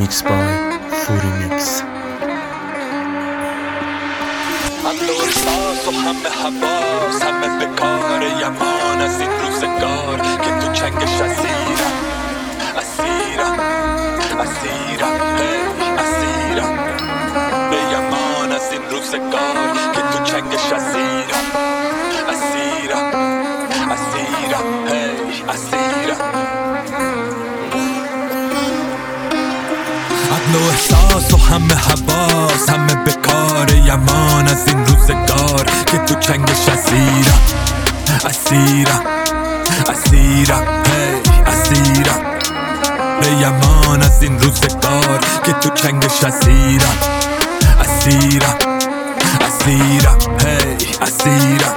Mixed by Furi Mix. همه احساس و همه حواس، همه به کار یمان از این روزگار که تو چنگش اسیرم اسیرم اسیرم اسیرم به یمان از این روزگار که تو چنگش اسیرم اسیرم اسیرم اسیرم. عقل و احساس و همه حواس، همه به کار یمان از این روزگار که تو چنگش اسیرم اسیرم اسیرم اسیرم به یمان از این روزگار که تو چنگش اسیرم اسیرم اسیرم اسیرم.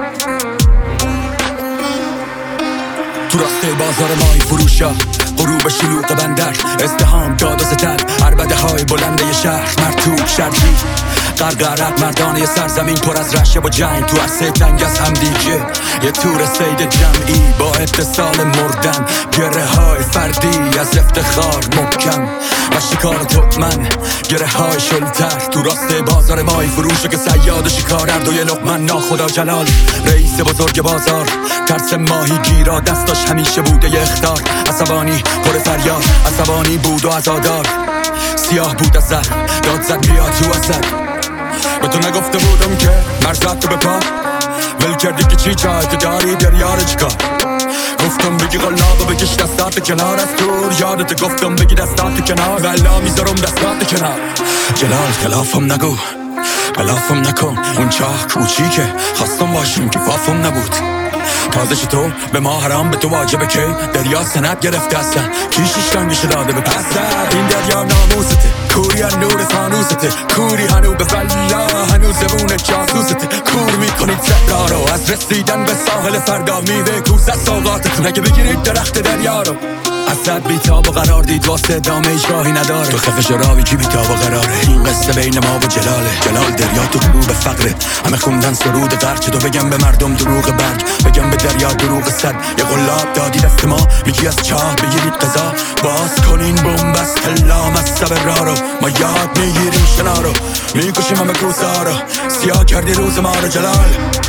تو راسته بازار مای فروشا، غروب شلوغ بندر، ازدهام داد و ستد، عربده های بلنده شهر، مرتوب شرجی قرقرق مردانه سرزمین پر از رشه و جنگ، تو عرصه تنگ از هم دیگه یه تور سید جمعی با اتصال مردن، گره های فردی از افتخار محکم و شکار تطمن، گره های شلتر تو راسته بازار مای فروشا که سیاد و شکار هر دوی لقمن ناخدا جلال رئیس بزرگ بازار، ترس ماهی گیرا دستاش همیشه بوده یه اخطار، عصبانی پر فریاد، عصبانی بود و عزادار، سیاه بود از داد زد بیا تو اصد. به تو نگفته بودم که مرزت تو بپا، ول کردی که چی چای تو داری دریار چیکار، گفتم بگی قلاب بکش دستات کنار از دور، یادت گفتم بگی دستات کنار ولا میذارم دستات کنار. جلال خلافم نگو بلافم نکن، اون چاه کوچی که خواستم باشیم که وافم نبود، تازه تو به ما حرام به تو واجبه که دریا سند گرفته هستن کیشش کنگش داده به پسر، این دریا ناموسته کوری نور فانوسته، کوری هنو به فلا هنو زبون جاسوسته، کور میکنید صحرا رو از رسیدن به ساحل فردا، میوه کوس از سوقاتتون اگه بگیرید درخت دریا رو، اسد بیتاب و قرار دید واسه ادامه هیچ راهی نداره، تو خفش راوی کی بیتاب و قراره، این قصه بین ما و جلاله، جلال دریا تو غروب فقره، همه خوندن سرود غرچه تو بگم به مردم دروغ برگ، بگم به دریا دروغ صد، یه قلاب دادی دست ما میگی از چاه بگیرید قضا، باز کنین بومبست هلام از سبر را رو، ما یاد میگیریم شنا رو، میکشیم همه کوسه ها رو، سیاه کردی روز ما رو جلال.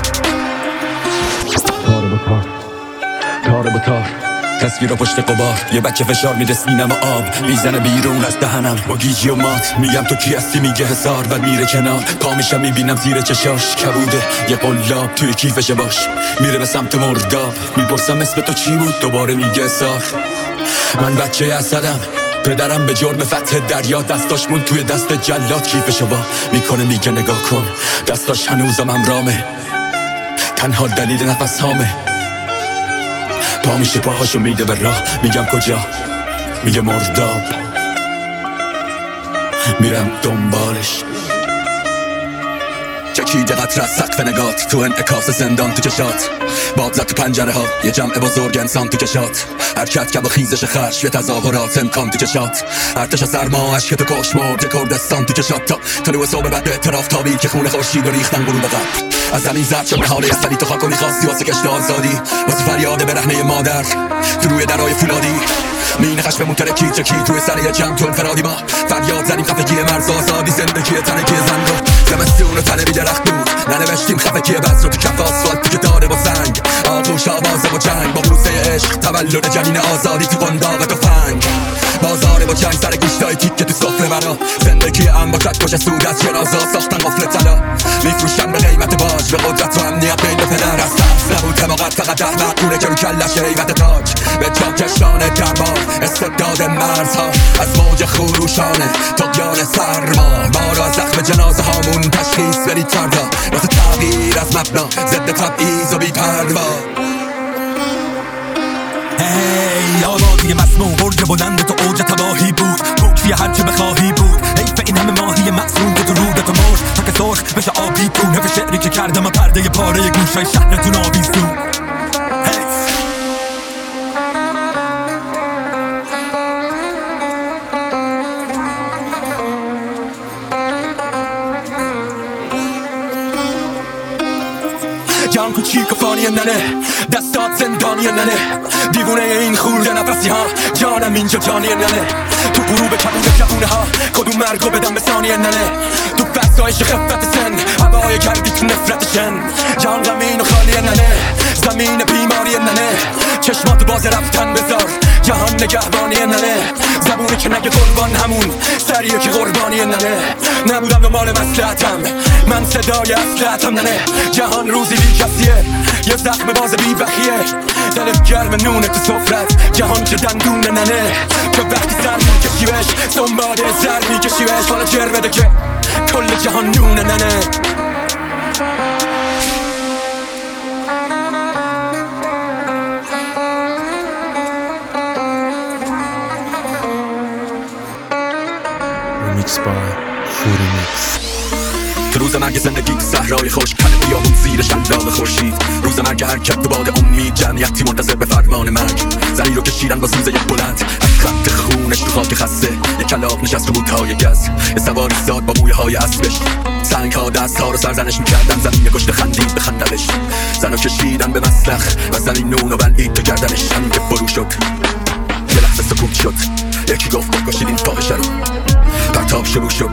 تاره بطار تصویر پشت قبار، یه بچه فشار میده سینم و آب میزنه بیرون از دهنم با گیجی و مات، میگم تو کی هستی میگه حسار بعد میره کنار، پامیشم میبینم زیر چشاش کبوده یه قلاب توی کیفش باش، میره به سمت مرداب میپرسم اسم تو چی بود دوباره میگه حسار. من بچه اسدم پدرم به جرم فتح دریا دستاش مون توی دست جلاد، کیفشو با میکنه میگه نگاه کن دستاش هنوزم همرامه، تنها دلیل نفس هامه، پا میشه پاهاشو میده به راه، میگم کجا میگه مرداب، میرم دنبالش، چکیده قطر از سقف نگات تو انعکاس زندان تو چشات، باد زد تو پنجره ها یه جمع بزرگ انسان تو کشات، حرکت کب و خیزش خرش یه تظاهرات امکان تو چشات، ارتش سرما عشق تو کشمرد کردستان تو کشات، تا طلوع صبح بعد اعتراف تابی که خونه خورشید و ریختن غروب قبل، از زمین زرد شد به حال اصلی تو خاکو میخواستی واسه کشت آزادی، واسه فریاد برهنه مادر تو روی درای فولادی، مین خشم مترکی چکی توی سر یه جمع تو انفرادی، ما فریاد زنیم خفگی مرز آزادی، زندگی تنکی زن رو زمستون و تنه بی درخت بود، ننوشتیم خفگی بز رو تو کف آسفالت تو که داره با سنگ، آغوش آوازه با جنگ با بوسه عشق، تولد جنین آزادی تو قنداق و تفنگ، بازاره با جنگ سر گوشتای تیک که تو سفره برا، زندگی ام با چکش سود از جنازا ساختن قفل طلا، میفروشن به قیمت باج به قدرت و امنیت بین پدر، از ترس نبود حماقت فقط احمق پوله که رو کلش حیوت تاج، به جاکشان دربار استبداد مرزها، از موج خروشانه طغیان سرما، ما را از زخم جنازه هامون تشخیص برید فردا، واسه تغییر از مبنا ضد تبعیض و بی پروا. هی آوازی مسموم برج بلند تو اوج تباهی بود، توی هرچه بخواهی بود، حیف این همه ماهی معصوم که تو رودت و مرد تک سرخ بشه آبی تو، نف شعری که کردم و پرده پاره گوشای شهرتون آویزون. جان چیک و فانی ننه دستات زندانی ننه دیوونه این خورده نفسی ها جانم اینجا جانی ننه تو غروب کبود جوونه ها کدوم مرگو بدم به ثانیه ننه تو فضایش خفت سن هوای گردی تو نفرتشن جان غمین و خالی ننه زمین بیماری ننه چشمات باز رفتن بذار جهان نگهبانی ننه زبونی که نگه قربان همون سریه که قربانی ننه نبودم دنبال مصلحتم من صدای اصلحتم ننه جهان روزی بی کسیه یه زخم باز بی بخیه دلت گرم نونه تو سفرت جهان که دندونه ننه تو وقتی سر میکشیوش دنبال سر میکشیوش حالا جر بده که کل جهان نونه ننه Remix by Fury Mix. تو روز مرگ زندگی صحرای خوش کنه بیابون زیر شلاق خورشید روز مرگ حرکت تو باد امید جمعیتی منتظر به فرمان مرگ زنی رو کشیدن با سوزه یک بلند از خط خونش تو خاک خسته یک کلاغ نشست رو بوتهای گز یه سواری زاد با مویه های اسبش سنگ ها دست ها رو سرزنش میکردن زمین گشت خندید به خندلش زن رو کشیدن به مسلخ و زمین نون و بلید تو گردنش همین که فرو شد یه لحظه سکوت شد یکی گفت بکشید این فاحشه رو پرتاب شروع شد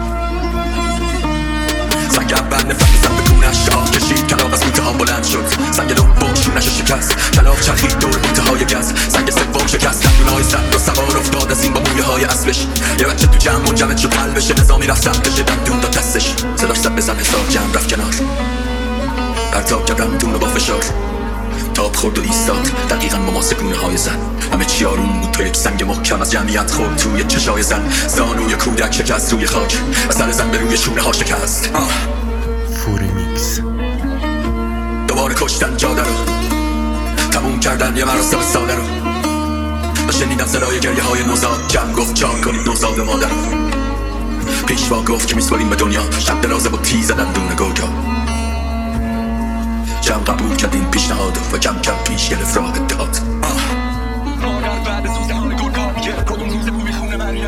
سنگ اول نفت زن به کونش آب کشید کلاغ از بوته ها بلند شد سنگ دوم شونش شکست کلاغ چرخید دور بوته های گز سنگ سوم شکست دندونای سر و سوار افتاد از این با مویه های اسبش یه بچه تو جمع منجمد شد قلبش نظامی رفت سمتش دندون داد دستش صداش زد بزن حساب جمع رفت کنار پرتاب کرد دندون رو با فشار تاب خورد و ایستاد دقیقاً با ماسکونه های زن همه چی آروم بود تو یک سنگ محکم از جمعیت خورد توی چشای زن زانوی کودک شکست روی خاک و سر زن به روی شونه ها شکست Fury Mix. دوباره کشتن جاده رو تموم کردن یه مراسم ساده رو و شنیدم صدای گریه های نوزاد جمع گفت جان کنید نوزاد مادر رو پیشوا گفت که میسپاریم به دنیا شب درازه با تیز دندون گرگا جمع قبول کرد این پیشنهاد و کم کم پیش گرفت راه اتحاد مادر بعد سوزه های گرگا میگه کدوم روزه بوی خونه مریم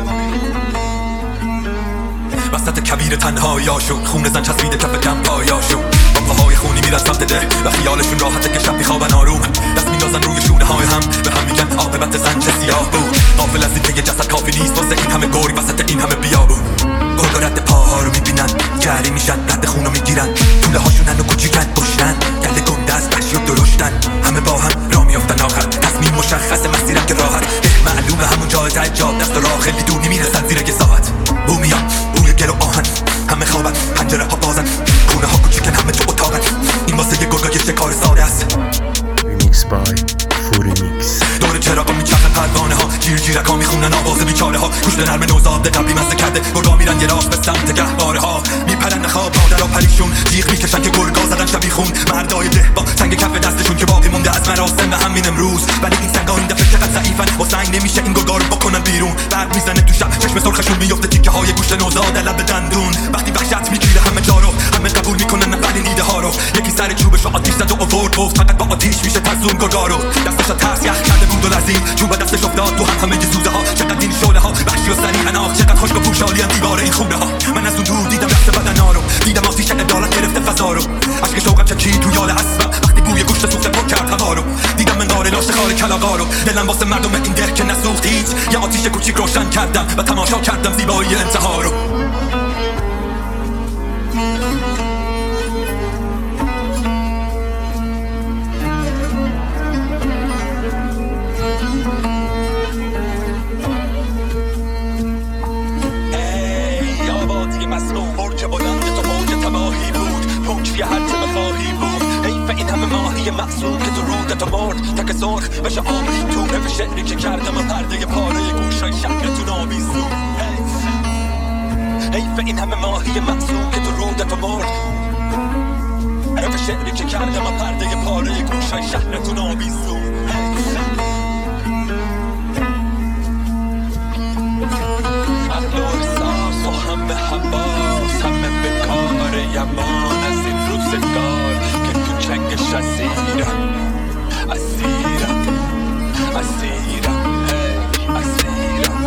وسط کبیر تنهاییاشون خون زن چسبیده کف دم پایاشون با پاهای خونی میرن سمت ده و خیالشون راحته که شب میخوابن آروم دست میندازن روی شونه های هم به هم میگن عاقبت زن چه سیاه بود غافل از این که یه جسد کافی نیست واسه این همه گوری وسط این همه بیابون گرگا رد پاها رو میبینن گری میشن رد خون رو میگیرن طوله هاشونن و کوچیکن گشتن گله گنده از وحشی و درشتن همه با هم را میافتن آخر تصمیم مشخص مسیرم که راحت معلومه همون جای ته جاد دست و راه خیلی دور نمیرسن زیر یه ساعت بو میاد بوی گل و آهن همه خوابن پنجره ها بازن خونه ها کوچیکن همه تو اتاقن این واسه یه گرگا یه شکار ساده است Remix by Fury Mix. دور چراغا میچرخن پروانه ها جیر جیرک ها میخونن آواز بیچاره ها گوشت نرم نوزاد قبلی مزه کرده گرگا میرن یه راست به سمت گهواره ها میپرن خواب مادر و پریشون جیغ میکشن که گرگا زدن شبی خون مردای ده با سنگ کف دستشون که باقی مونده از مراسم و همین امروز ولی این سنگا این دفعه چقدر ضعیفن واسه این نمیشه این گرگا رو بکنن بیرون برق میزنه تو شب چشم سرخشون میفته تیکه های گوشت نوزاد لب دندون وقتی وحشت میگیره همه جا رو همه قبول میکنن ولی نیده ها رو یکی سر چوبشو آتیش زد و آورد گفت فقط با آتیش میشه ترسون گرگا رو دستش ترس یخ کرده بود و لرزید چوب دستش افتاد تو همه زوزه ها چقدر این شعله ها وحشی و سریع آخ چقدر خوش و پوشالی ان دیواره این خونه ها من از اون دور دیدم رفته بدن ها رو دیدم آتیش عدالت گرفته فضا رو اشک شوقم چکید تو یال اسبم وقتی بوی گوشت سوخته پر کرد هوا رو دیدم منقار لاشه خار کلاغا رو دلم واسه مردم این ده که نسوخت هیچ یه آتیش کوچیک روشن کردم و تماشا کردم زیبایی انتها رو محصول که تو رودت مرد تک سرخ بشه آبی تو به شعری که کردم و پرده پاره گوشای شهرتون آویزون حیف این همه ماهی محصول که تو رودت مرد به شعری که کردم و پرده پاره گوشای شهرتون آویزون اخلاق ساس و همه حواس همه به کار یمان از این روزگار که تو چنگش اسیرم اسیرم اسیرم اسیرم